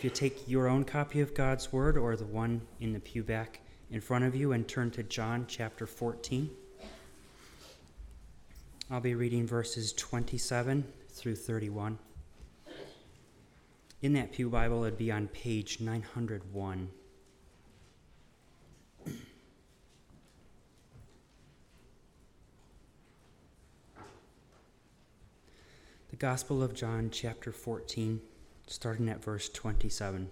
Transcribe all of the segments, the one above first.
If you take your own copy of God's Word or the one in the pew back in front of you and turn to John chapter 14, I'll be reading verses 27 through 31. In that pew Bible, it'd be on page 901. The Gospel of John chapter 14, starting at verse 27.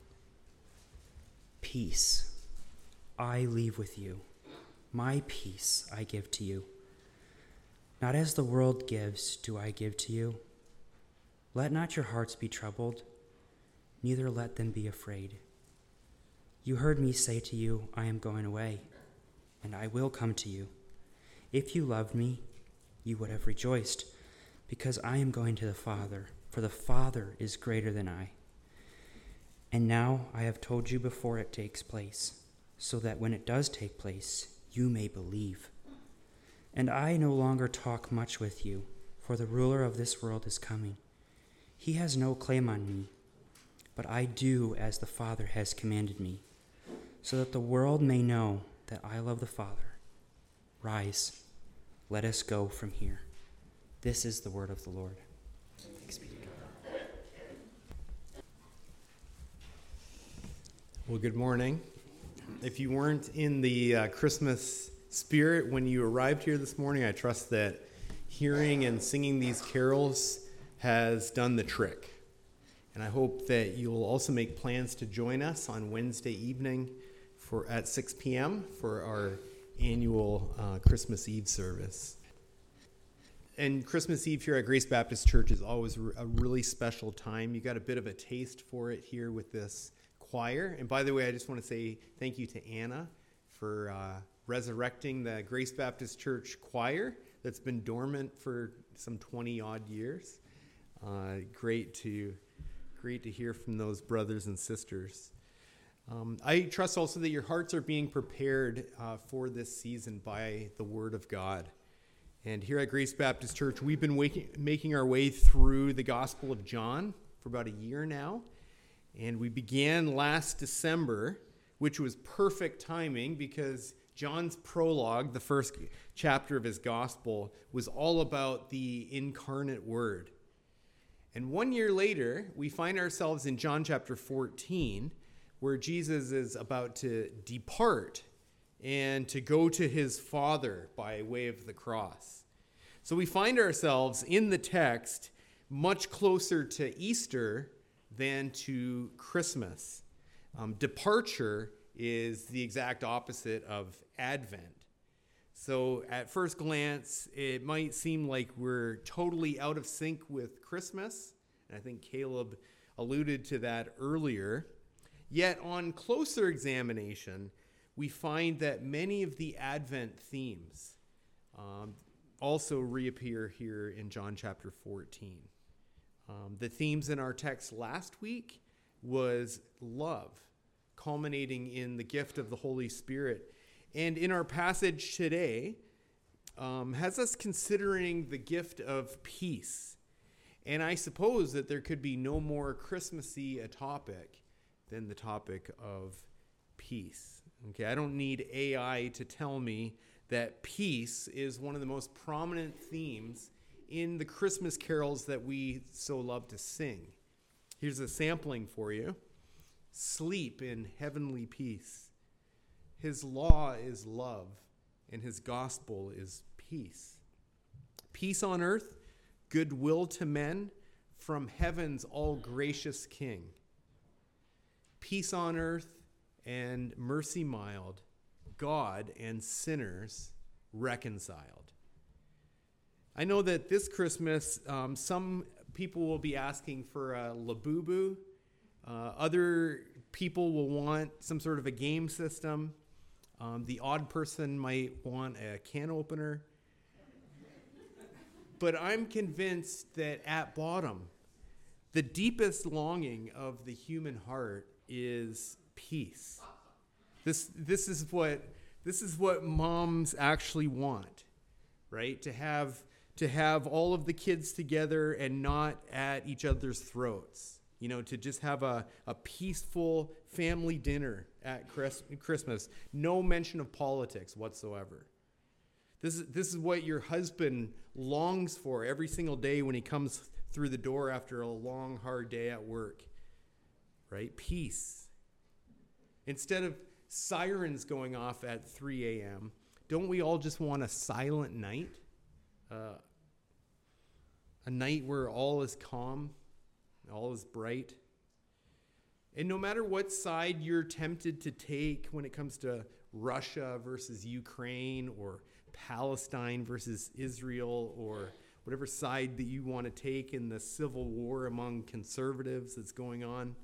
Peace I leave with you. My peace I give to you. Not as the world gives do I give to you. Let not your hearts be troubled, neither let them be afraid. You heard me say to you, I am going away, and I will come to you. If you loved me, you would have rejoiced, because I am going to the Father, for the Father is greater than I. And now I have told you before it takes place, so that when it does take place, you may believe. And I no longer talk much with you, for the ruler of this world is coming. He has no claim on me, but I do as the Father has commanded me, so that the world may know that I love the Father. Rise, let us go from here. This is the word of the Lord. Thanks be to God. Well, good morning. If you weren't in the Christmas spirit when you arrived here this morning, I trust that hearing and singing these carols has done the trick. And I hope that you'll also make plans to join us on Wednesday evening at 6 p.m. for our annual Christmas Eve service. And Christmas Eve here at Grace Baptist Church is always a really special time. You got a bit of a taste for it here with this choir. And by the way, I just want to say thank you to Anna for resurrecting the Grace Baptist Church choir that's been dormant for some 20-odd years. Great to hear from those brothers and sisters. I trust also that your hearts are being prepared for this season by the Word of God. And here at Grace Baptist Church, we've been making our way through the Gospel of John for about a year now. And we began last December, which was perfect timing because John's prologue, the first chapter of his Gospel, was all about the incarnate Word. And 1 year later, we find ourselves in John chapter 14, where Jesus is about to depart and to go to his Father by way of the cross. So we find ourselves in the text much closer to Easter than to Christmas. Departure is the exact opposite of Advent. So at first glance, it might seem like we're totally out of sync with Christmas. And I think Caleb alluded to that earlier. Yet on closer examination, we find that many of the Advent themes also reappear here in John chapter 14. The themes in our text last week was love, culminating in the gift of the Holy Spirit. And in our passage today, has us considering the gift of peace. And I suppose that there could be no more Christmassy a topic than the topic of peace. Okay, I don't need AI to tell me that peace is one of the most prominent themes in the Christmas carols that we so love to sing. Here's a sampling for you. Sleep in heavenly peace. His law is love, and his gospel is peace. Peace on earth, goodwill to men, from heaven's all-gracious King. Peace on earth and mercy mild, God and sinners reconciled. I know that this Christmas, some people will be asking for a Labubu. Other people will want some sort of a game system. The odd person might want a can opener. But I'm convinced that at bottom, the deepest longing of the human heart is peace. This is what moms actually want, right? To have all of the kids together and not at each other's throats. to just have a peaceful family dinner at Christmas. No mention of politics whatsoever. This is what your husband longs for every single day when he comes through the door after a long, hard day at work, right? Peace. Instead of sirens going off at 3 a.m., don't we all just want a silent night? A night where all is calm, all is bright. And no matter what side you're tempted to take when it comes to Russia versus Ukraine or Palestine versus Israel or whatever side that you want to take in the civil war among conservatives that's going on,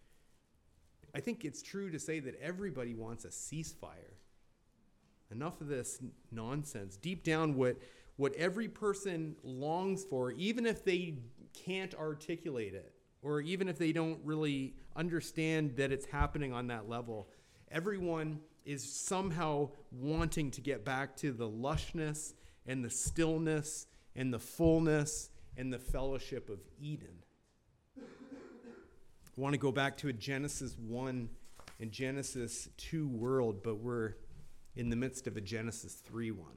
I think it's true to say that everybody wants a ceasefire. Enough of this nonsense. Deep down, what every person longs for, even if they can't articulate it, or even if they don't really understand that it's happening on that level, everyone is somehow wanting to get back to the lushness and the stillness and the fullness and the fellowship of Eden. I want to go back to a Genesis 1 and Genesis 2 world, but we're in the midst of a Genesis 3:1.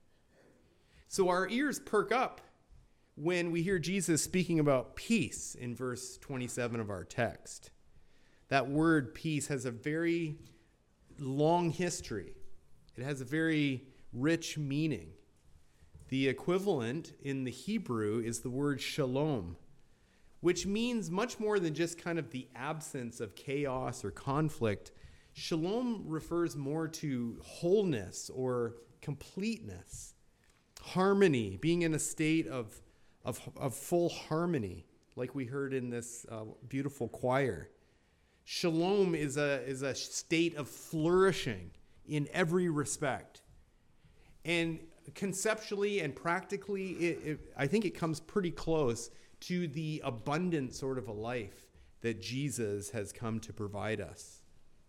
So our ears perk up when we hear Jesus speaking about peace in verse 27 of our text. That word peace has a very long history. It has a very rich meaning. The equivalent in the Hebrew is the word shalom, which means much more than just kind of the absence of chaos or conflict. Shalom refers more to wholeness or completeness, harmony, being in a state of full harmony, like we heard in this beautiful choir. Shalom is a state of flourishing in every respect. And conceptually and practically, I think it comes pretty close to the abundant sort of a life that Jesus has come to provide us.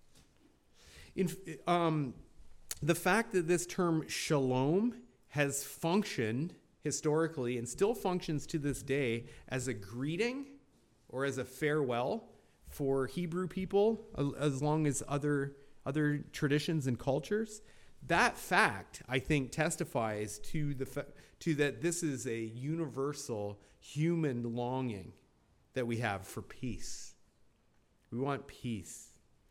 The fact that this term shalom has functioned historically and still functions to this day as a greeting or as a farewell for Hebrew people, as long as other traditions and cultures, that fact, I think, testifies to that this is a universal human longing that we have for peace. We want peace.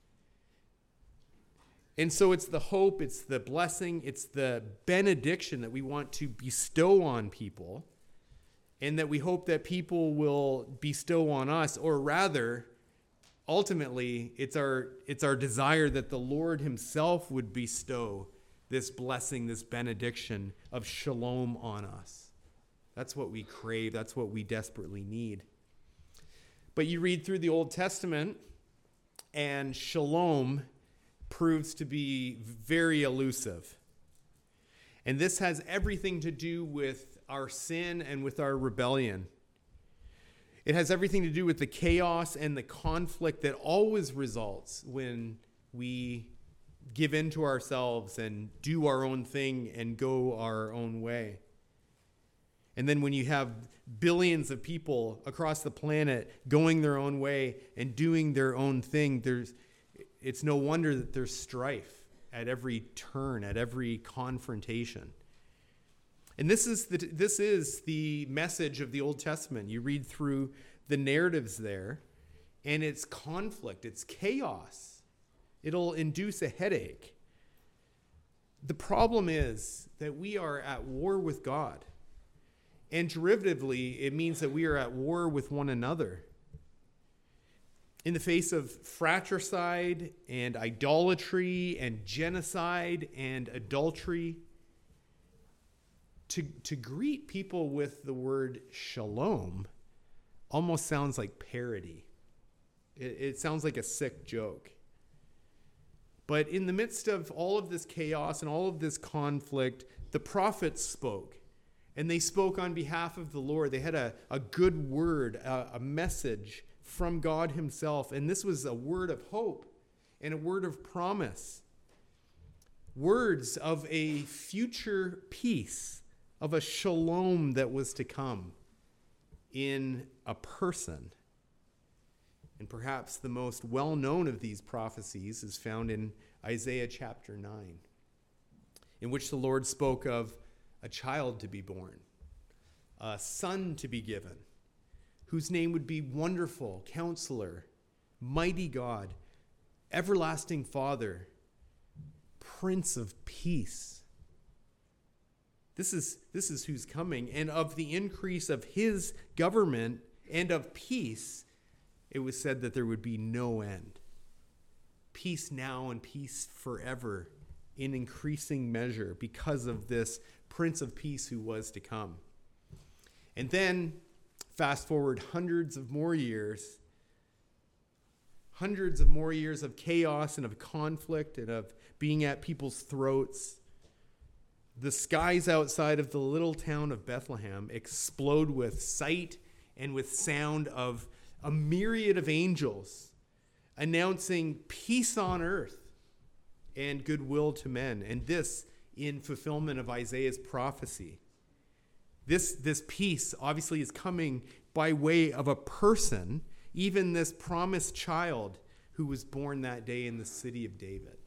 And so it's the hope, it's the blessing, it's the benediction that we want to bestow on people, and that we hope that people will bestow on us, or rather, ultimately, it's our desire that the Lord himself would bestow this blessing, this benediction of shalom on us. That's what we crave. That's what we desperately need. But you read through the Old Testament, and shalom proves to be very elusive. And this has everything to do with our sin and with our rebellion. It has everything to do with the chaos and the conflict that always results when we give in to ourselves and do our own thing and go our own way. And then when you have billions of people across the planet going their own way and doing their own thing, it's no wonder that there's strife at every turn, at every confrontation. And this is the message of the Old Testament. You read through the narratives there, and it's conflict, it's chaos. It'll induce a headache. The problem is that we are at war with God. And derivatively, it means that we are at war with one another. In the face of fratricide and idolatry and genocide and adultery, to greet people with the word shalom almost sounds like parody. It sounds like a sick joke. But in the midst of all of this chaos and all of this conflict, the prophets spoke. And they spoke on behalf of the Lord. They had a good word, a message from God himself. And this was a word of hope and a word of promise. Words of a future peace, of a shalom that was to come in a person. And perhaps the most well-known of these prophecies is found in Isaiah chapter 9, in which the Lord spoke of a child to be born, a son to be given, whose name would be Wonderful, Counselor, Mighty God, Everlasting Father, Prince of Peace. This is who's coming. And of the increase of his government and of peace, it was said that there would be no end. Peace now and peace forever in increasing measure because of this Prince of Peace who was to come. And then, fast forward hundreds of more years of chaos and of conflict and of being at people's throats. The skies outside of the little town of Bethlehem explode with sight and with sound of a myriad of angels announcing peace on earth and goodwill to men. And this in fulfillment of Isaiah's prophecy. This peace obviously is coming by way of a person, even this promised child who was born that day in the city of David.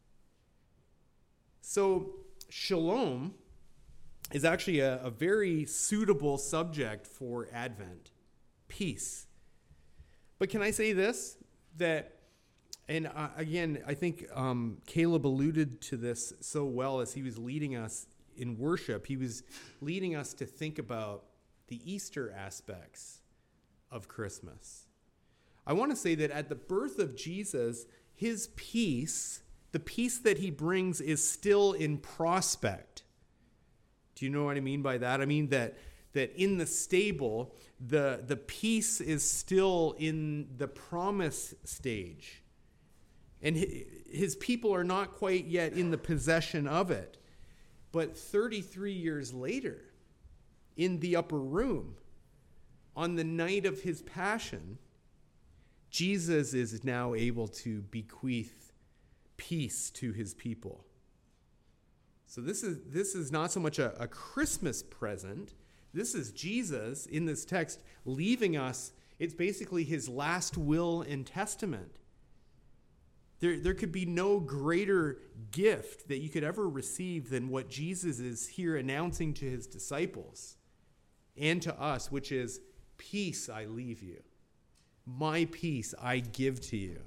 So shalom is actually a very suitable subject for Advent. Peace. But can I say this? And again, I think Caleb alluded to this so well as he was leading us in worship. He was leading us to think about the Easter aspects of Christmas. I want to say that at the birth of Jesus, his peace, the peace that he brings, is still in prospect. Do you know what I mean by that? I mean that in the stable, the peace is still in the promise stage. And his people are not quite yet in the possession of it. But 33 years later, in the upper room, on the night of his passion, Jesus is now able to bequeath peace to his people. So this is not so much a Christmas present. This is Jesus in this text leaving us. It's basically his last will and testament. There could be no greater gift that you could ever receive than what Jesus is here announcing to his disciples and to us, which is, peace I leave you. My peace I give to you.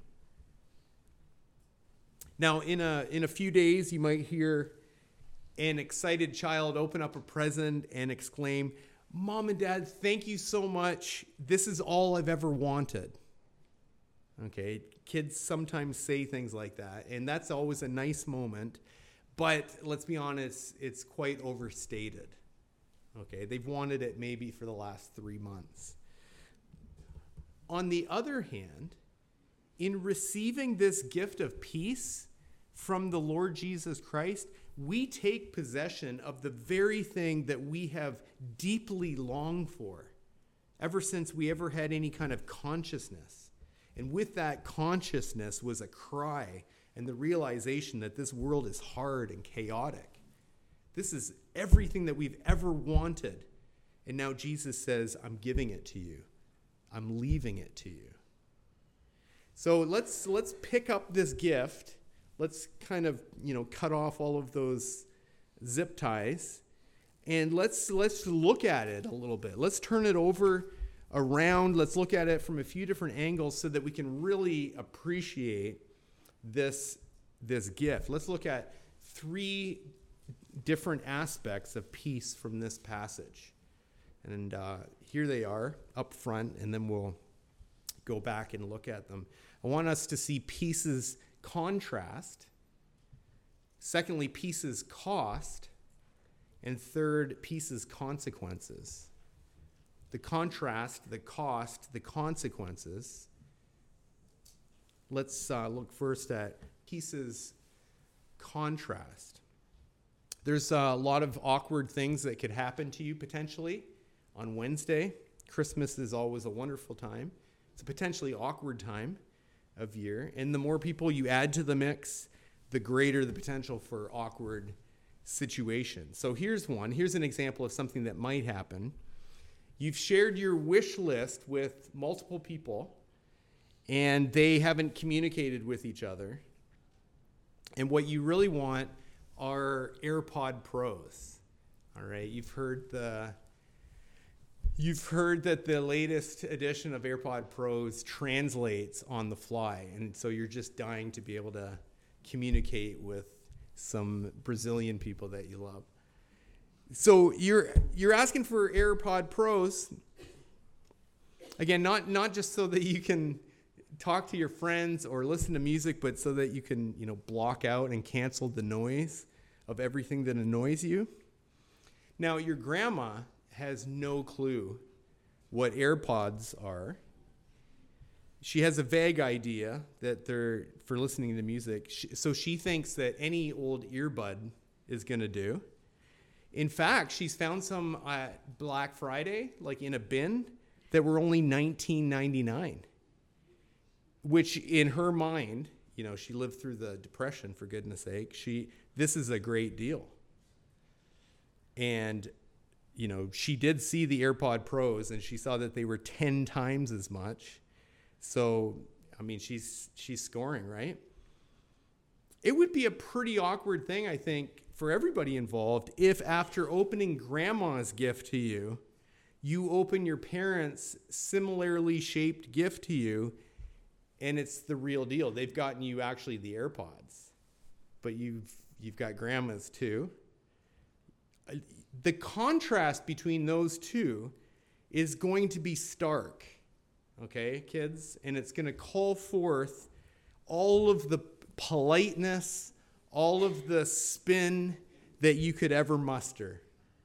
Now, in a few days, you might hear an excited child open up a present and exclaim, "Mom and Dad, thank you so much. This is all I've ever wanted." Okay, kids sometimes say things like that, and that's always a nice moment, but let's be honest, it's quite overstated. Okay, they've wanted it maybe for the last 3 months. On the other hand, in receiving this gift of peace from the Lord Jesus Christ, we take possession of the very thing that we have deeply longed for ever since we ever had any kind of consciousness. And with that consciousness was a cry and the realization that this world is hard and chaotic. This is everything that we've ever wanted. And now Jesus says, I'm giving it to you. I'm leaving it to you. So let's pick up this gift. Let's kind of, cut off all of those zip ties. And let's look at it a little bit. Let's turn it over around. Let's look at it from a few different angles so that we can really appreciate this gift. Let's look at 3 different aspects of peace from this passage. And here they are up front, and then we'll go back and look at them. I want us to see peace's contrast. Secondly, peace's cost. And third, peace's consequences. The contrast, the cost, the consequences. Let's look first at peace's contrast. There's a lot of awkward things that could happen to you potentially on Wednesday. Christmas is always a wonderful time. It's a potentially awkward time of year. And the more people you add to the mix, the greater the potential for awkward situations. So here's one. Here's an example of something that might happen. You've shared your wish list with multiple people, and they haven't communicated with each other. And what you really want are AirPod Pros. All right, you've heard that the latest edition of AirPod Pros translates on the fly, and so you're just dying to be able to communicate with some Brazilian people that you love. So you're asking for AirPod Pros. Again, not just so that you can talk to your friends or listen to music, but so that you can, block out and cancel the noise of everything that annoys you. Now, your grandma has no clue what AirPods are. She has a vague idea that they're for listening to music. So she thinks that any old earbud is going to do. In fact, she's found some at Black Friday, like in a bin, that were only $19.99. Which in her mind, she lived through the Depression, for goodness sake. This is a great deal. And, she did see the AirPod Pros, and she saw that they were 10 times as much. So, she's scoring, right? It would be a pretty awkward thing, I think, for everybody involved if after opening grandma's gift to you, you open your parents' similarly shaped gift to you, and it's the real deal. They've gotten you actually the AirPods, but you've got grandma's too. The contrast between those two is going to be stark, okay, kids? And it's going to call forth all of the politeness, all of the spin that you could ever muster.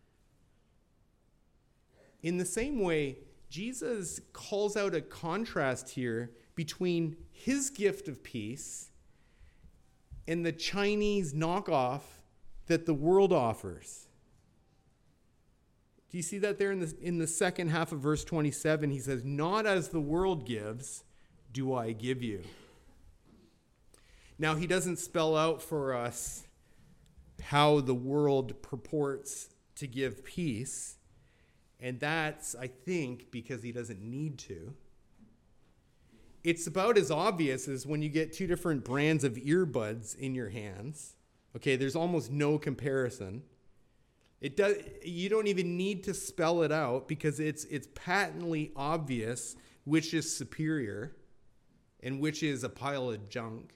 In the same way, Jesus calls out a contrast here between his gift of peace and the Chinese knockoff that the world offers. Do you see that there in the second half of verse 27? He says, "Not as the world gives, do I give you." Now, he doesn't spell out for us how the world purports to give peace. And that's, I think, because he doesn't need to. It's about as obvious as when you get two different brands of earbuds in your hands. Okay, there's almost no comparison. You don't even need to spell it out because it's patently obvious which is superior and which is a pile of junk.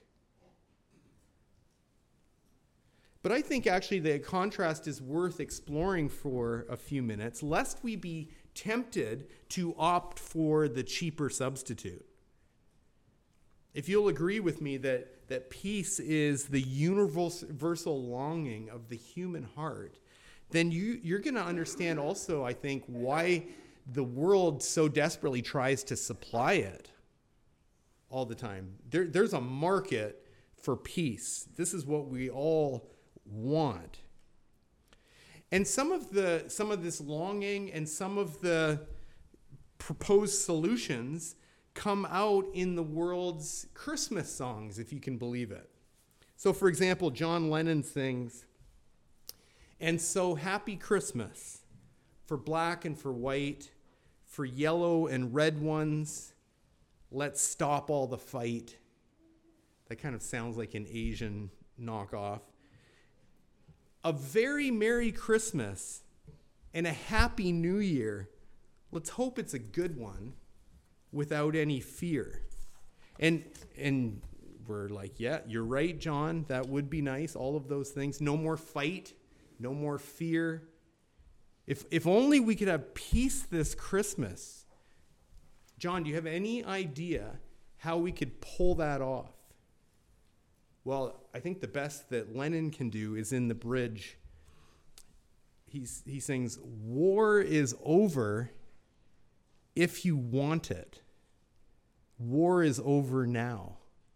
But I think actually the contrast is worth exploring for a few minutes, lest we be tempted to opt for the cheaper substitute. If you'll agree with me that peace is the universal longing of the human heart, then you're going to understand also, I think, why the world so desperately tries to supply it all the time. There's a market for peace. This is what we all want. And some of this longing and some of the proposed solutions come out in the world's Christmas songs, if you can believe it. So, for example, John Lennon sings, "And so happy Christmas, for black and for white, for yellow and red ones, let's stop all the fight." That kind of sounds like an Asian knockoff. "A very Merry Christmas and a Happy New Year. Let's hope it's a good one without any fear." And we're like, yeah, you're right, John. That would be nice. All of those things. No more fight. No more fear. If only we could have peace this Christmas. John, do you have any idea how we could pull that off? Well, I think the best that Lennon can do is in the bridge. He sings, "War is over if you want it. War is over now."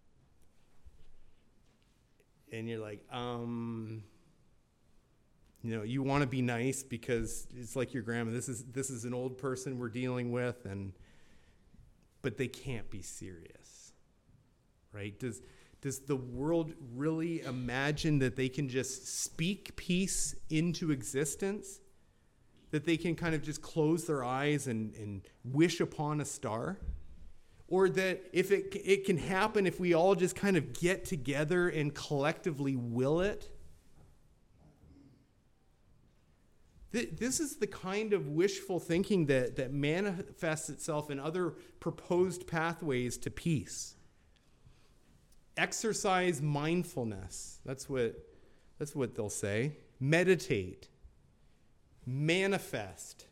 And you're like, you want to be nice because it's like your grandma. This is an old person we're dealing with, but they can't be serious, right? Does the world really imagine that they can just speak peace into existence? That they can kind of just close their eyes and wish upon a star? or that if it can happen if we all just kind of get together and collectively will it. This is the kind of wishful thinking that manifests itself in other proposed pathways to peace. Exercise mindfulness. That's what they'll say. Meditate. Manifest.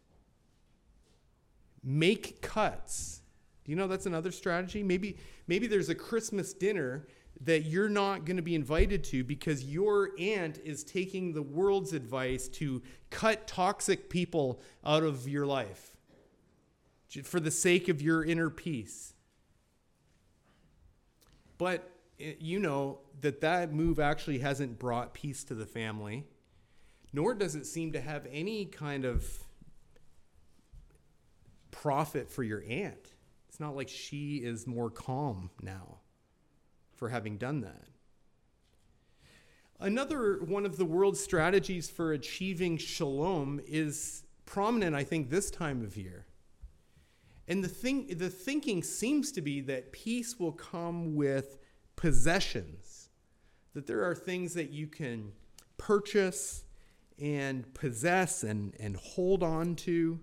Make cuts. Do you know that's another strategy? Maybe there's a Christmas dinner that you're not going to be invited to because your aunt is taking the world's advice to cut toxic people out of your life for the sake of your inner peace. But you know that move actually hasn't brought peace to the family, nor does it seem to have any kind of profit for your aunt. It's not like she is more calm now for having done that. Another one of the world's strategies for achieving shalom is prominent, I think, this time of year. And the thinking seems to be that peace will come with possessions, that there are things that you can purchase and possess and hold on to,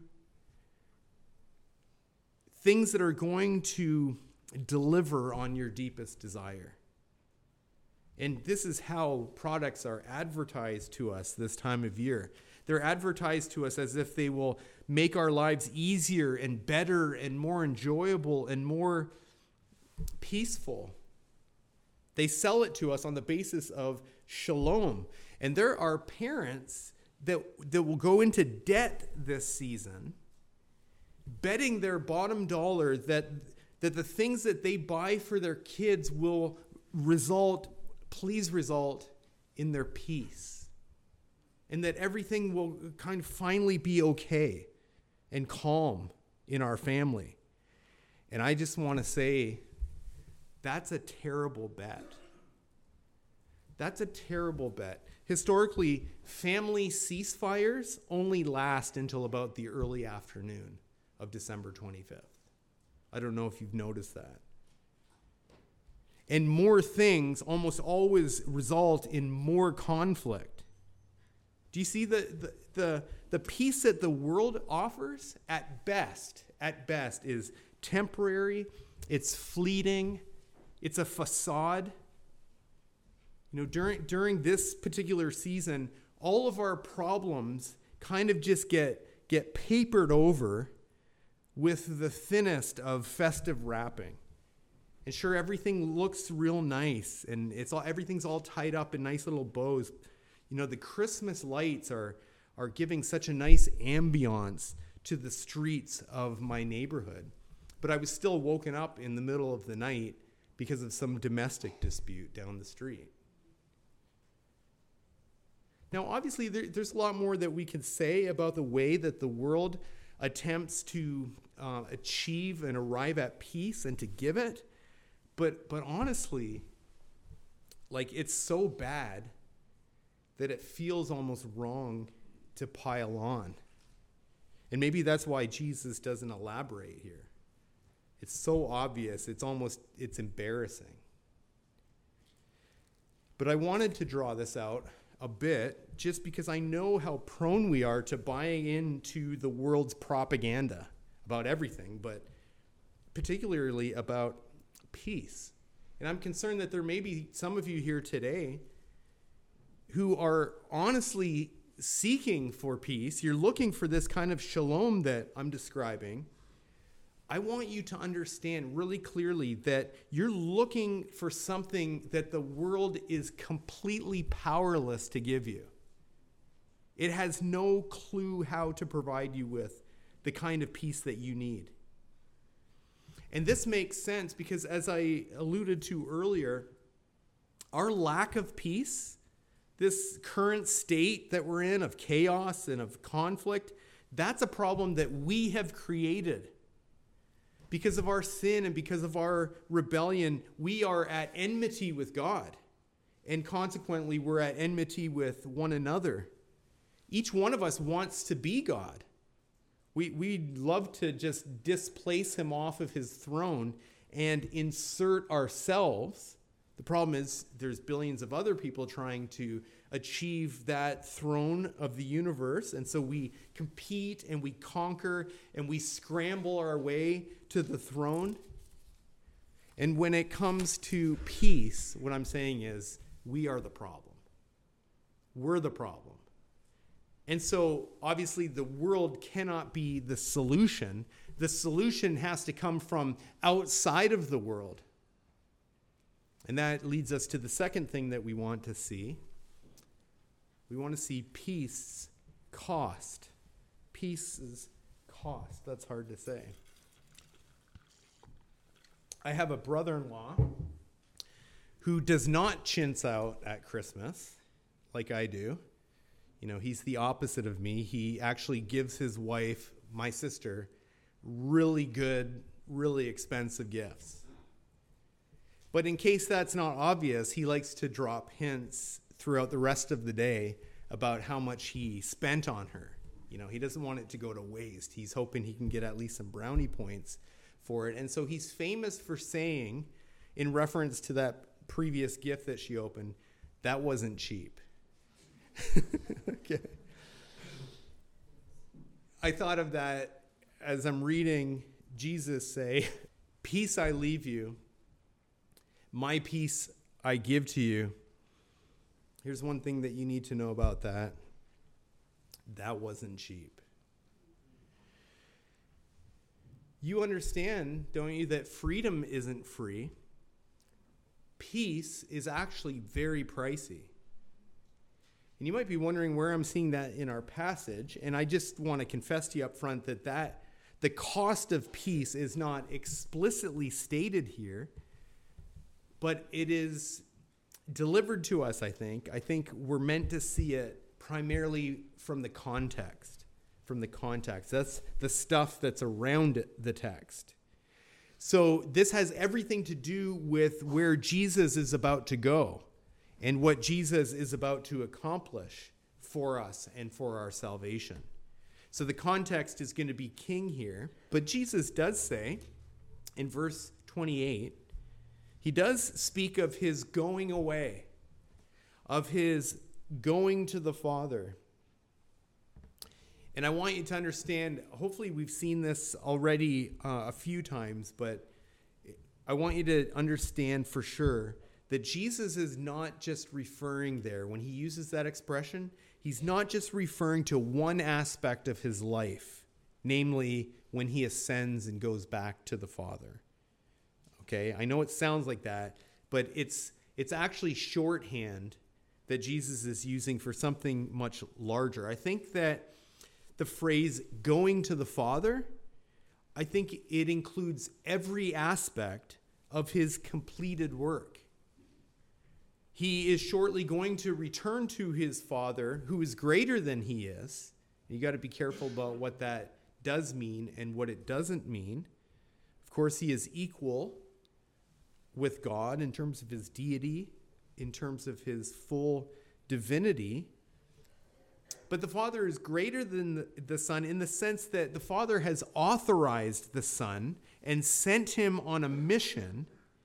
things that are going to deliver on your deepest desire. And this is how products are advertised to us this time of year. They're advertised to us as if they will make our lives easier and better and more enjoyable and more peaceful. They sell it to us on the basis of shalom. And there are parents that will go into debt this season, betting their bottom dollar that the things that they buy for their kids will please result in their peace. And that everything will kind of finally be okay and calm in our family. And I just want to say, that's a terrible bet. That's a terrible bet. Historically, family ceasefires only last until about the early afternoon of December 25th. I don't know if you've noticed that. And more things almost always result in more conflict. Do you see the peace that the world offers at best is temporary, it's fleeting, it's a facade. You know, during this particular season, all of our problems kind of just get papered over with the thinnest of festive wrapping. And sure, everything looks real nice, and everything's all tied up in nice little bows. You know, the Christmas lights are giving such a nice ambiance to the streets of my neighborhood. But I was still woken up in the middle of the night because of some domestic dispute down the street. Now, obviously, there's a lot more that we can say about the way that the world attempts to achieve and arrive at peace and to give it. But honestly, like, it's so bad that it feels almost wrong to pile on. And maybe that's why Jesus doesn't elaborate here. It's so obvious, it's embarrassing. But I wanted to draw this out a bit just because I know how prone we are to buying into the world's propaganda about everything, but particularly about peace. And I'm concerned that there may be some of you here today who are honestly seeking for peace. You're looking for this kind of shalom that I'm describing. I want you to understand really clearly that you're looking for something that the world is completely powerless to give you. It has no clue how to provide you with the kind of peace that you need. And this makes sense because, as I alluded to earlier, our lack of peace, this current state that we're in of chaos and of conflict, that's a problem that we have created. Because of our sin and because of our rebellion, we are at enmity with God. And consequently, we're at enmity with one another. Each one of us wants to be God. We love to just displace him off of his throne and insert ourselves. The problem is there's billions of other people trying to achieve that throne of the universe. And so we compete and we conquer and we scramble our way to the throne. And when it comes to peace, what I'm saying is we are the problem. We're the problem. And so obviously the world cannot be the solution. The solution has to come from outside of the world. And that leads us to the second thing that we want to see. We want to see peace cost. Peace's cost. That's hard to say. I have a brother-in-law who does not chintz out at Christmas like I do. You know, he's the opposite of me. He actually gives his wife, my sister, really good, really expensive gifts. But in case that's not obvious, he likes to drop hints throughout the rest of the day about how much he spent on her. You know, he doesn't want it to go to waste. He's hoping he can get at least some brownie points for it. And so he's famous for saying, in reference to that previous gift that she opened, that wasn't cheap. Okay. I thought of that as I'm reading Jesus say, "Peace I leave you, my peace I give to you." Here's one thing that you need to know about that. That wasn't cheap. You understand, don't you, that freedom isn't free. Peace is actually very pricey. And you might be wondering where I'm seeing that in our passage. And I just want to confess to you up front that the cost of peace is not explicitly stated here, but it is delivered to us, I think. I think we're meant to see it primarily from the context. That's the stuff that's around the text. So this has everything to do with where Jesus is about to go and what Jesus is about to accomplish for us and for our salvation. So the context is going to be king here. But Jesus does say in verse 28, he does speak of his going away, of his going to the Father. And I want you to understand, hopefully we've seen this already a few times, but I want you to understand for sure that Jesus is not just referring there. When he uses that expression, he's not just referring to one aspect of his life, namely when he ascends and goes back to the Father. Okay, I know it sounds like that, but it's actually shorthand that Jesus is using for something much larger. I think that the phrase going to the Father, I think it includes every aspect of his completed work. He is shortly going to return to his Father, who is greater than he is. You got to be careful about what that does mean and what it doesn't mean. Of course, he is equal with God in terms of his deity, in terms of his full divinity. But the Father is greater than the Son in the sense that the Father has authorized the Son and sent him on a mission.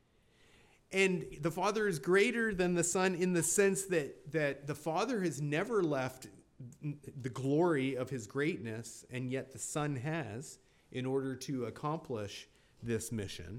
And the Father is greater than the Son in the sense that the Father has never left the glory of his greatness, and yet the Son has, in order to accomplish this mission.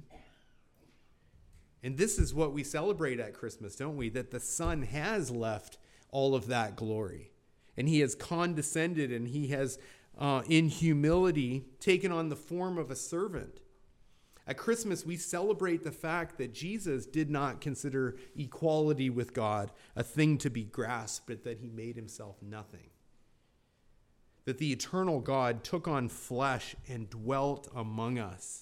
And this is what we celebrate at Christmas, don't we? That the Son has left all of that glory. And he has condescended, and he has, in humility, taken on the form of a servant. At Christmas, we celebrate the fact that Jesus did not consider equality with God a thing to be grasped, but that he made himself nothing. That the eternal God took on flesh and dwelt among us.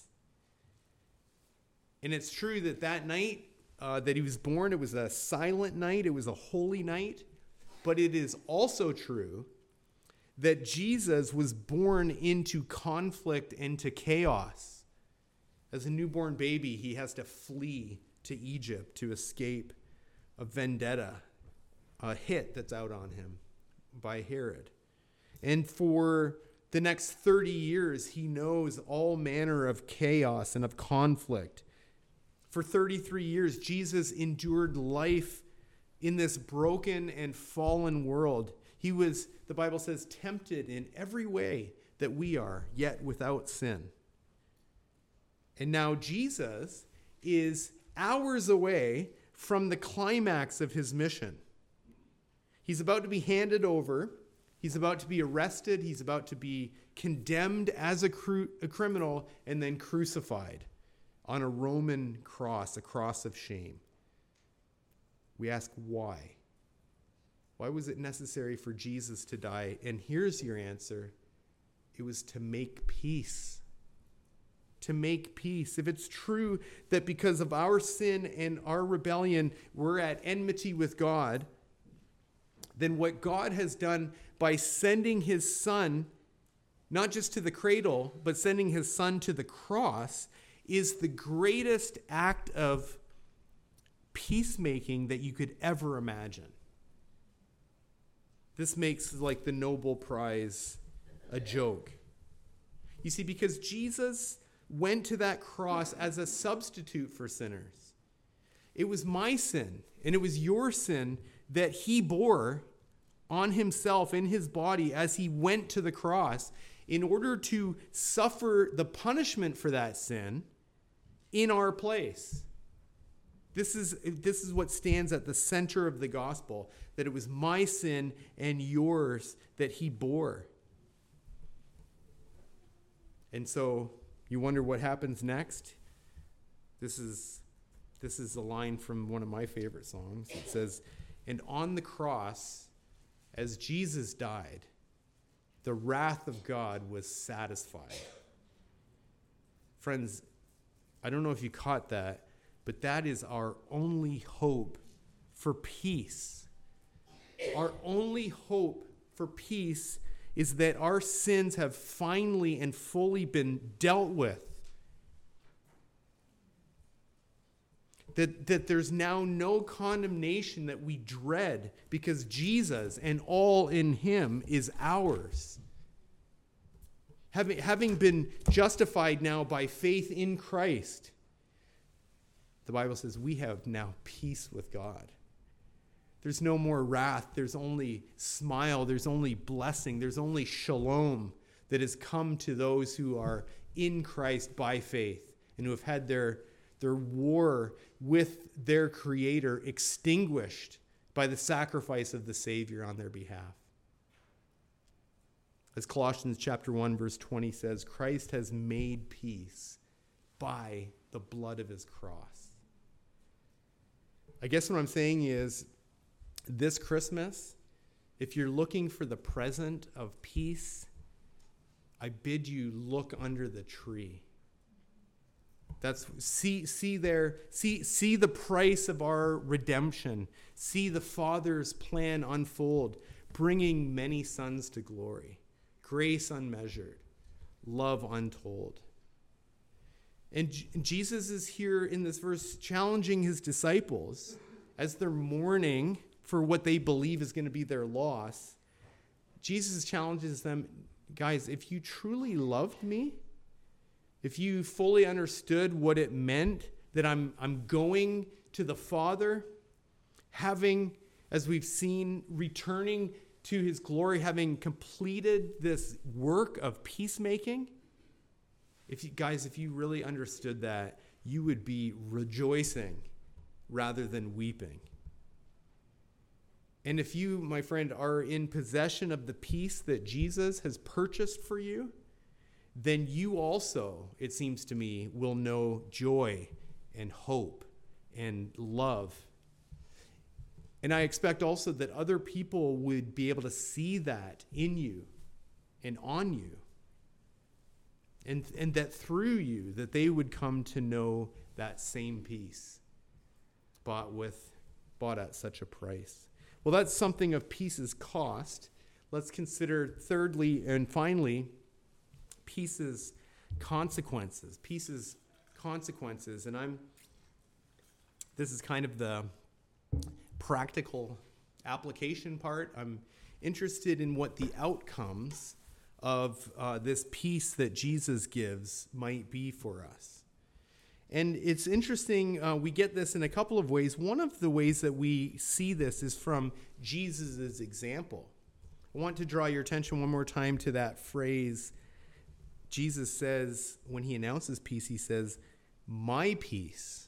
And it's true that that night that he was born, it was a silent night, it was a holy night. But it is also true that Jesus was born into conflict and to chaos. As a newborn baby, he has to flee to Egypt to escape a vendetta, a hit that's out on him by Herod. And for the next 30 years, he knows all manner of chaos and of conflict For 33 years, Jesus endured life in this broken and fallen world. He was, the Bible says, tempted in every way that we are, yet without sin. And now Jesus is hours away from the climax of his mission. He's about to be handed over. He's about to be arrested. He's about to be condemned as a criminal and then crucified on a Roman cross, a cross of shame. We ask why? Why was it necessary for Jesus to die? And here's your answer. It was to make peace. To make peace. If it's true that because of our sin and our rebellion, we're at enmity with God, then what God has done by sending his son, not just to the cradle, but sending his son to the cross, is the greatest act of peacemaking that you could ever imagine. This makes like the Nobel Prize a joke. You see, because Jesus went to that cross as a substitute for sinners. It was my sin and it was your sin that he bore on himself in his body as he went to the cross in order to suffer the punishment for that sin in our place. This is what stands at the center of the gospel, that it was my sin and yours that he bore. And so you wonder what happens next? This is a line from one of my favorite songs. It says, "And on the cross, as Jesus died, the wrath of God was satisfied." Friends, I don't know if you caught that, but that is our only hope for peace. Our only hope for peace is that our sins have finally and fully been dealt with. That there's now no condemnation that we dread because Jesus and all in him is ours. Having been justified now by faith in Christ, the Bible says we have now peace with God. There's no more wrath. There's only smile. There's only blessing. There's only shalom that has come to those who are in Christ by faith and who have had their war with their Creator extinguished by the sacrifice of the Savior on their behalf. As Colossians chapter 1, verse 20 says, Christ has made peace by the blood of his cross. I guess what I'm saying is, this Christmas, if you're looking for the present of peace, I bid you look under the tree. See the price of our redemption. See the Father's plan unfold, bringing many sons to glory, grace unmeasured, love untold. And Jesus is here in this verse challenging his disciples as they're mourning for what they believe is going to be their loss. Jesus challenges them, guys, if you truly loved me, if you fully understood what it meant that I'm going to the Father, having, as we've seen, returning to his glory, having completed this work of peacemaking, if you really understood that, you would be rejoicing rather than weeping. And if you, my friend, are in possession of the peace that Jesus has purchased for you, then you also, it seems to me, will know joy and hope and love. And I expect also that other people would be able to see that in you and on you. And that through you, that they would come to know that same peace bought at such a price. Well, that's something of peace's cost. Let's consider thirdly and finally, peace's consequences. Peace's consequences. And this is kind of the practical application part. I'm interested in what the outcomes of this peace that Jesus gives might be for us. And it's interesting, we get this in a couple of ways. One of the ways that we see this is from Jesus' example. I want to draw your attention one more time to that phrase. Jesus says, when he announces peace, he says, my peace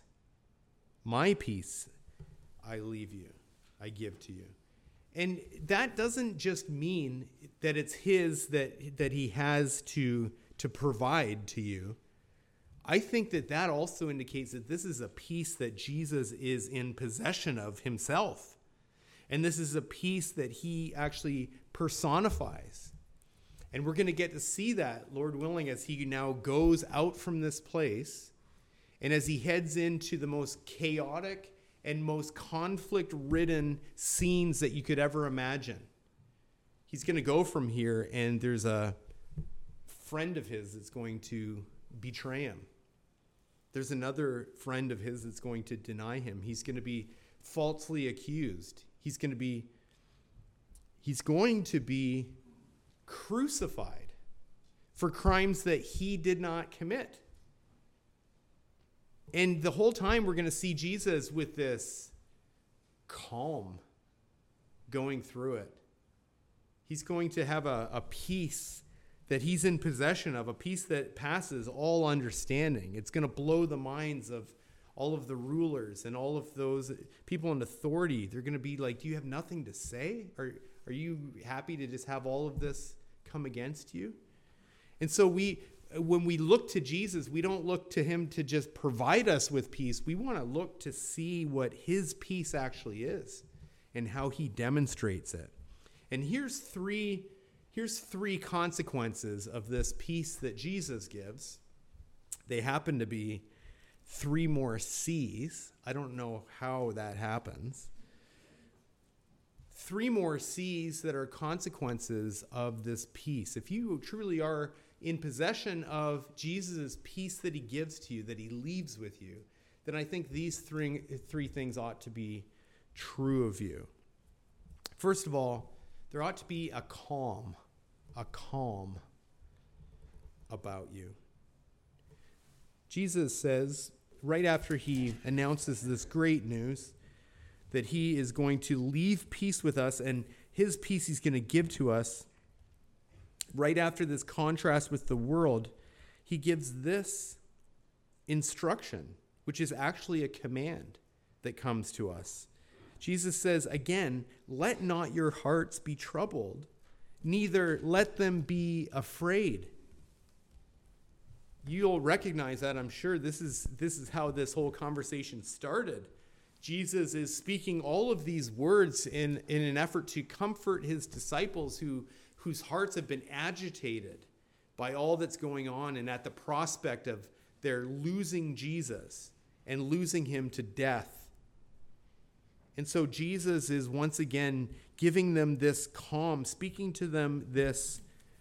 I leave you, I give to you. And that doesn't just mean that it's his, that he has to provide to you. I think that also indicates that this is a peace that Jesus is in possession of himself. And this is a peace that he actually personifies. And we're going to get to see that, Lord willing, as he now goes out from this place and as he heads into the most chaotic and most conflict-ridden scenes that you could ever imagine. He's going to go from here, and there's a friend of his that's going to betray him. There's another friend of his that's going to deny him. He's going to be falsely accused. He's going to be crucified for crimes that he did not commit. And the whole time we're going to see Jesus with this calm going through it. He's going to have a peace that he's in possession of, a peace that passes all understanding. It's going to blow the minds of all of the rulers and all of those people in authority. They're going to be like, do you have nothing to say? Are you happy to just have all of this come against you? And so when we look to Jesus, we don't look to him to just provide us with peace. We want to look to see what his peace actually is and how he demonstrates it. And here's three consequences of this peace that Jesus gives. They happen to be 3 more C's. I don't know how that happens. 3 more C's that are consequences of this peace. If you truly are in possession of Jesus' peace that he gives to you, that he leaves with you, then I think these three things ought to be true of you. First of all, there ought to be a calm about you. Jesus says, right after he announces this great news, that he is going to leave peace with us, and his peace he's going to give to us. Right after this contrast with the world, he gives this instruction, which is actually a command that comes to us. Jesus says, again, let not your hearts be troubled, neither let them be afraid. You'll recognize that, I'm sure. This is how this whole conversation started. Jesus is speaking all of these words in an effort to comfort his disciples whose hearts have been agitated by all that's going on and at the prospect of their losing Jesus and losing him to death. And so Jesus is once again giving them this calm, speaking to them this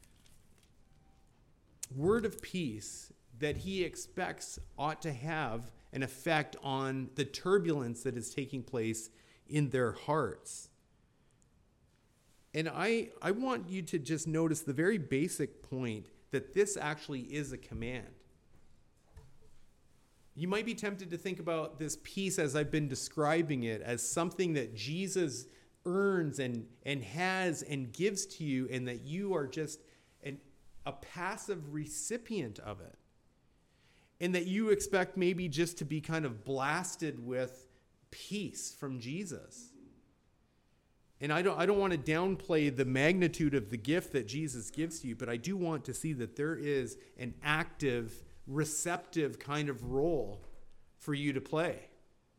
word of peace that he expects ought to have an effect on the turbulence that is taking place in their hearts. And I want you to just notice the very basic point that this actually is a command. You might be tempted to think about this peace as I've been describing it as something that Jesus earns and has and gives to you, and that you are just a passive recipient of it. And that you expect maybe just to be kind of blasted with peace from Jesus. And I don't want to downplay the magnitude of the gift that Jesus gives to you, but I do want to see that there is an active, receptive kind of role for you to play.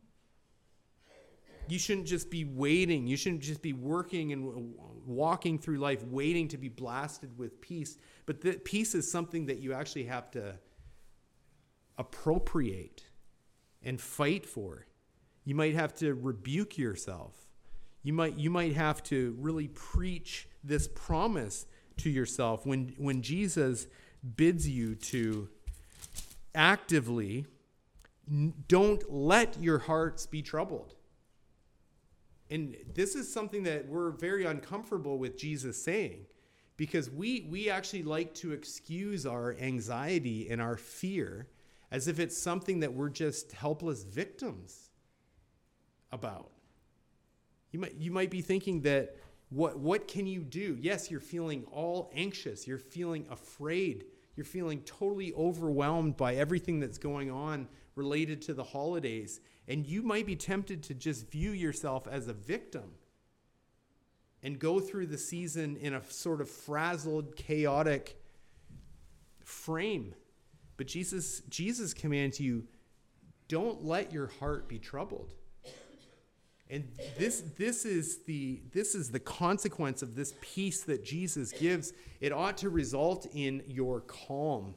You shouldn't just be waiting. You shouldn't just be working and walking through life waiting to be blasted with peace. But the peace is something that you actually have to appropriate and fight for. You might have to rebuke yourself. You might have to really preach this promise to yourself when Jesus bids you to actively don't let your hearts be troubled. And this is something that we're very uncomfortable with Jesus saying, because we actually like to excuse our anxiety and our fear as if it's something that we're just helpless victims about. You might be thinking that what can you do? Yes, you're feeling all anxious. You're feeling afraid. You're feeling totally overwhelmed by everything that's going on related to the holidays. And you might be tempted to just view yourself as a victim and go through the season in a sort of frazzled, chaotic frame. But Jesus commands you, don't let your heart be troubled. And this is the consequence of this peace that Jesus gives. It ought to result in your calm.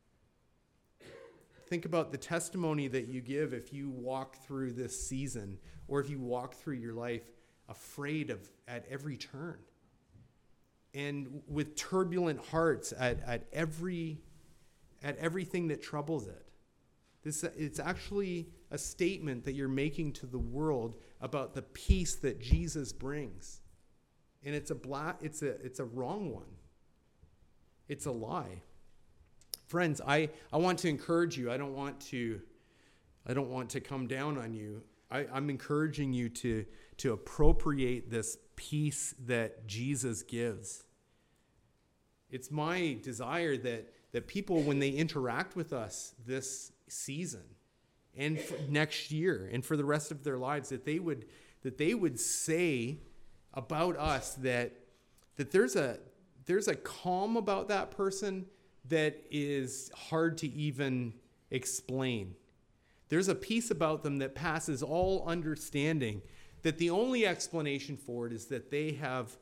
Think about the testimony that you give if you walk through this season, or if you walk through your life afraid at every turn, and with turbulent hearts at everything that troubles it. It's actually a statement that you're making to the world about the peace that Jesus brings. And it's a wrong one. It's a lie. Friends, I want to encourage you. I don't want to come down on you. I'm encouraging you to appropriate this peace that Jesus gives. It's my desire that people, when they interact with us this season and next year and for the rest of their lives, that they would say about us that there's a calm about that person that is hard to even explain. There's a peace about them that passes all understanding, that the only explanation for it is that they have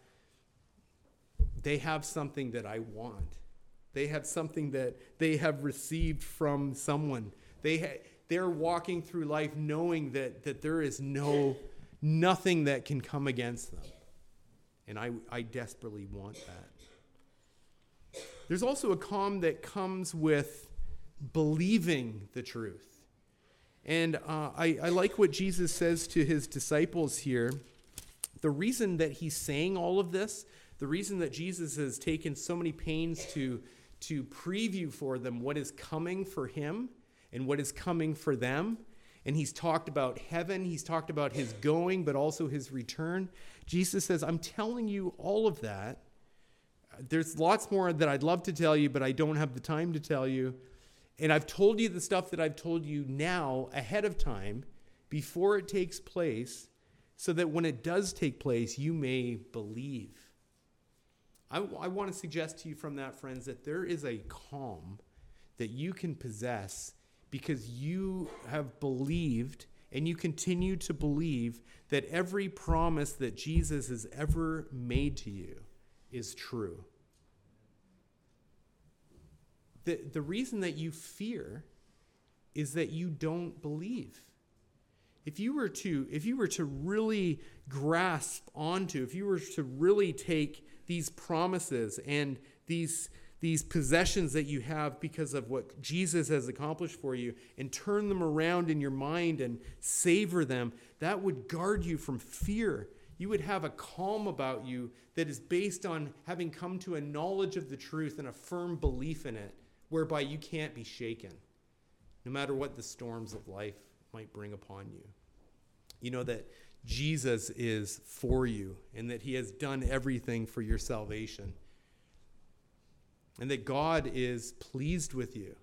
something that I want. They have something that they have received from someone. They're walking through life knowing that there is nothing that can come against them. And I desperately want that. There's also a calm that comes with believing the truth. And I like what Jesus says to his disciples here. The reason that he's saying all of this, the reason that Jesus has taken so many pains to preview for them what is coming for him and what is coming for them. And he's talked about heaven. He's talked about his going, but also his return. Jesus says, I'm telling you all of that. There's lots more that I'd love to tell you, but I don't have the time to tell you. And I've told you the stuff that I've told you now ahead of time, before it takes place, so that when it does take place, you may believe. I want to suggest to you from that, friends, that there is a calm that you can possess because you have believed and you continue to believe that every promise that Jesus has ever made to you is true. The reason that you fear is that you don't believe. If you were to really grasp onto, if you were to really take these promises and these possessions that you have because of what Jesus has accomplished for you and turn them around in your mind and savor them, that would guard you from fear. You would have a calm about you that is based on having come to a knowledge of the truth and a firm belief in it, whereby you can't be shaken, no matter what the storms of life might bring upon you. You know that Jesus is for you and that he has done everything for your salvation. And that God is pleased with you.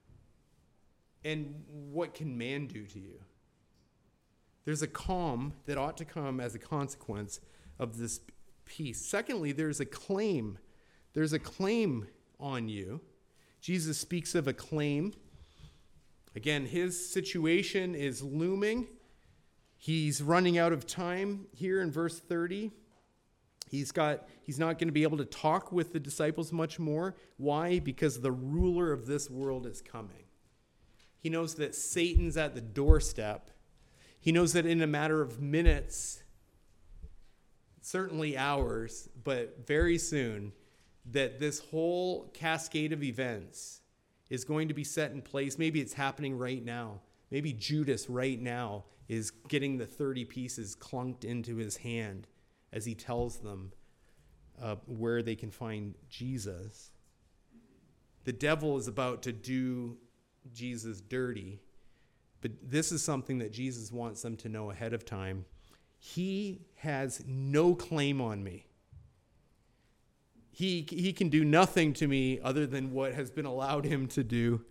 And what can man do to you? There's a calm that ought to come as a consequence of this peace. Secondly, there's a claim. There's a claim on you. Jesus speaks of a claim. Again, his situation is looming. He's running out of time here in verse 30. He's not going to be able to talk with the disciples much more. Why? Because the ruler of this world is coming. He knows that Satan's at the doorstep. He knows that in a matter of minutes, certainly hours, but very soon, that this whole cascade of events is going to be set in place. Maybe it's happening right now. Maybe Judas right now is getting the 30 pieces clunked into his hand as he tells them where they can find Jesus. The devil is about to do Jesus dirty, but this is something that Jesus wants them to know ahead of time. He has no claim on me. He can do nothing to me other than what has been allowed him to do.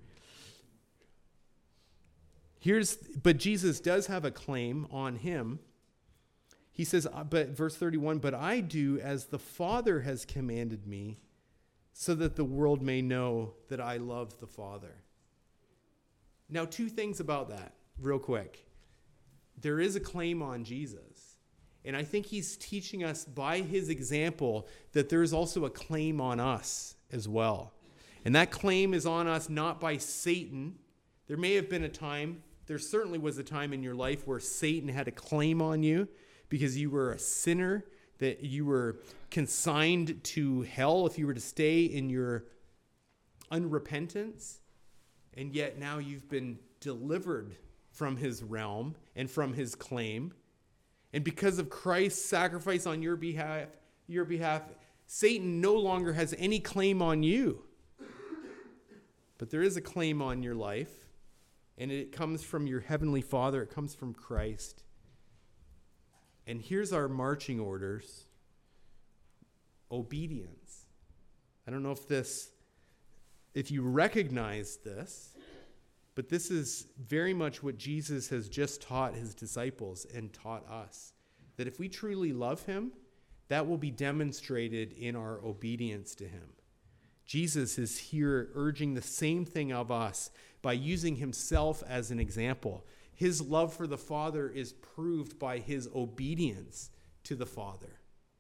But Jesus does have a claim on him. He says, but verse 31, but I do as the Father has commanded me, so that the world may know that I love the Father. Now, two things about that, real quick. There is a claim on Jesus. And I think he's teaching us by his example that there is also a claim on us as well. And that claim is on us not by Satan. There may have been a time, there certainly was a time in your life where Satan had a claim on you because you were a sinner, that you were consigned to hell if you were to stay in your unrepentance. And yet now you've been delivered from his realm and from his claim. And because of Christ's sacrifice on your behalf, Satan no longer has any claim on you. But there is a claim on your life, and it comes from your heavenly Father. It comes from Christ. And here's our marching orders. Obedience. I don't know if you recognize this, but this is very much what Jesus has just taught his disciples and taught us. That if we truly love him, that will be demonstrated in our obedience to him. Jesus is here urging the same thing of us by using himself as an example. His love for the Father is proved by his obedience to the Father.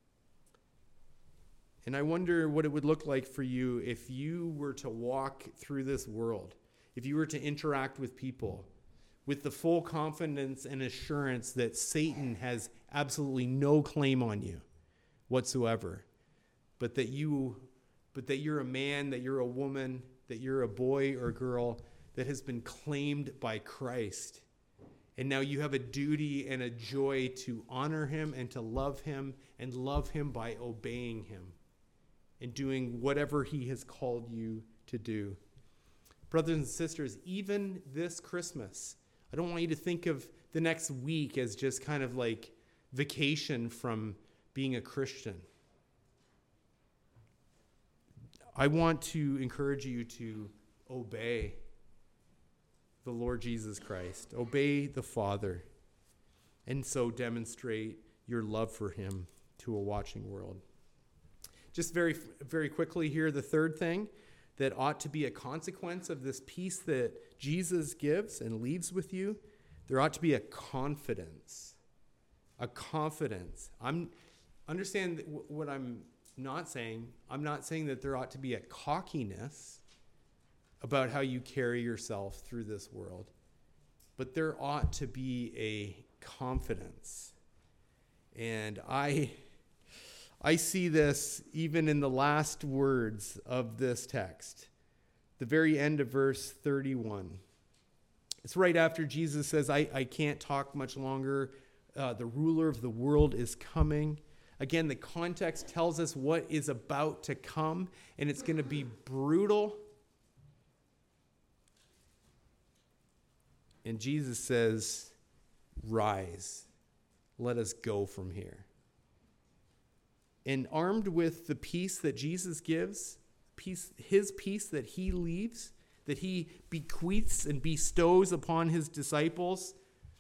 And I wonder what it would look like for you if you were to walk through this world, if you were to interact with people with the full confidence and assurance that Satan has absolutely no claim on you whatsoever, but that you're a man, that you're a woman, that you're a boy or girl that has been claimed by Christ. And now you have a duty and a joy to honor him and to love him by obeying him and doing whatever he has called you to do. Brothers and sisters, even this Christmas, I don't want you to think of the next week as just kind of like vacation from being a Christian. I want to encourage you to obey the Lord Jesus Christ, obey the Father, and so demonstrate your love for him to a watching world. Just very, very quickly here, the third thing that ought to be a consequence of this peace that Jesus gives and leaves with you, there ought to be a confidence. A confidence. Understand what I'm not saying. I'm not saying that there ought to be a cockiness about how you carry yourself through this world, but there ought to be a confidence. And I see this even in the last words of this text, the very end of verse 31. It's right after Jesus says, I can't talk much longer. The ruler of the world is coming. Again, the context tells us what is about to come, and it's going to be brutal. And Jesus says, rise, let us go from here. And armed with the peace that Jesus gives, his peace that he leaves, that he bequeaths and bestows upon his disciples,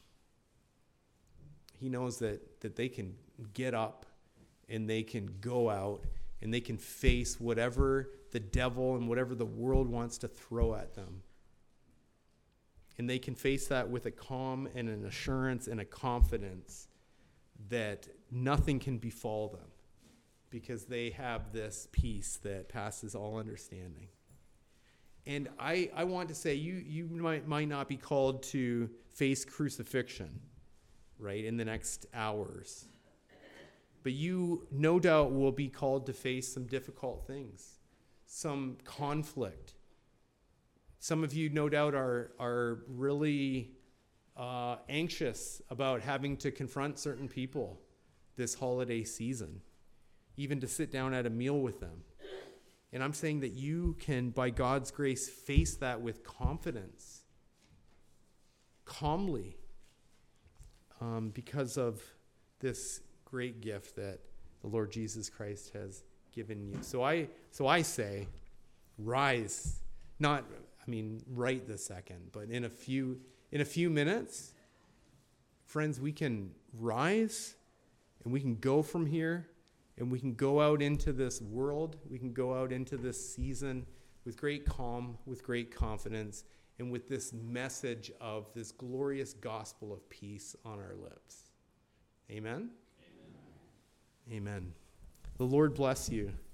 he knows that they can get up and they can go out and they can face whatever the devil and whatever the world wants to throw at them. And they can face that with a calm and an assurance and a confidence that nothing can befall them because they have this peace that passes all understanding. And I want to say you might not be called to face crucifixion, right, in the next hours. But you no doubt will be called to face some difficult things, some conflict. Some of you no doubt are really anxious about having to confront certain people this holiday season, even to sit down at a meal with them. And I'm saying that you can, by God's grace, face that with confidence, calmly, because of this great gift that the Lord Jesus Christ has given you. So I say, rise. Not, right this second, but in a few minutes, friends, we can rise and we can go from here and we can go out into this world. We can go out into this season with great calm, with great confidence, and with this message of this glorious gospel of peace on our lips. Amen? Amen. Amen. The Lord bless you.